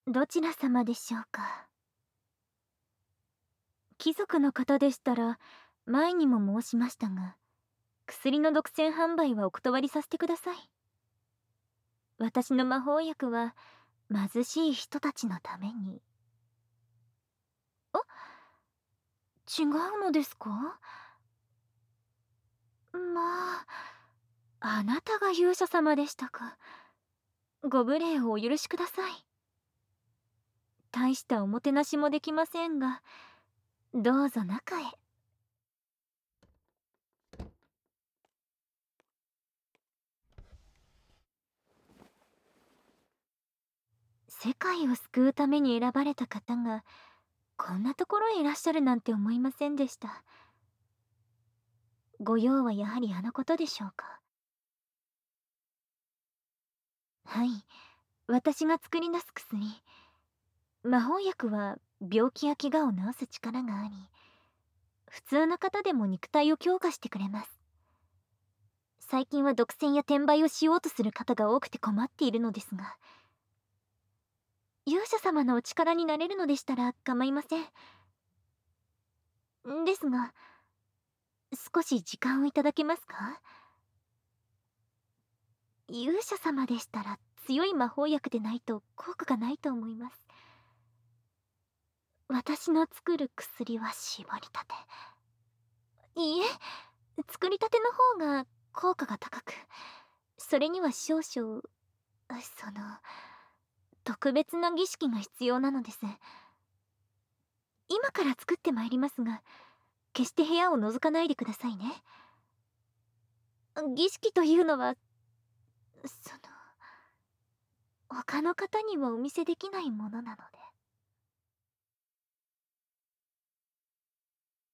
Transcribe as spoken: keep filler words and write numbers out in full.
どちら様でしょうか。貴族の方でしたら、前にも申しましたが、薬の独占販売はお断りさせてください。私の魔法薬は、貧しい人たちのために。あ、違うのですか？まあ、あなたが勇者様でしたか。ご無礼をお許しください。大したおもてなしもできませんが、どうぞ中へ。世界を救うために選ばれた方が、こんなところへいらっしゃるなんて思いませんでした。ご用はやはりあのことでしょうか。はい、私が作り出す薬。魔法薬は病気や怪我を治す力があり、普通の方でも肉体を強化してくれます。最近は独占や転売をしようとする方が多くて困っているのですが、勇者様のお力になれるのでしたら構いません。ですが、少し時間をいただけますか？勇者様でしたら強い魔法薬でないと効果がないと思います。私の作る薬は絞りたて。いいえ、作りたての方が効果が高く、それには少々、その、特別な儀式が必要なのです。今から作ってまいりますが、決して部屋を覗かないでくださいね。儀式というのは、その、他の方にはお見せできないものなので。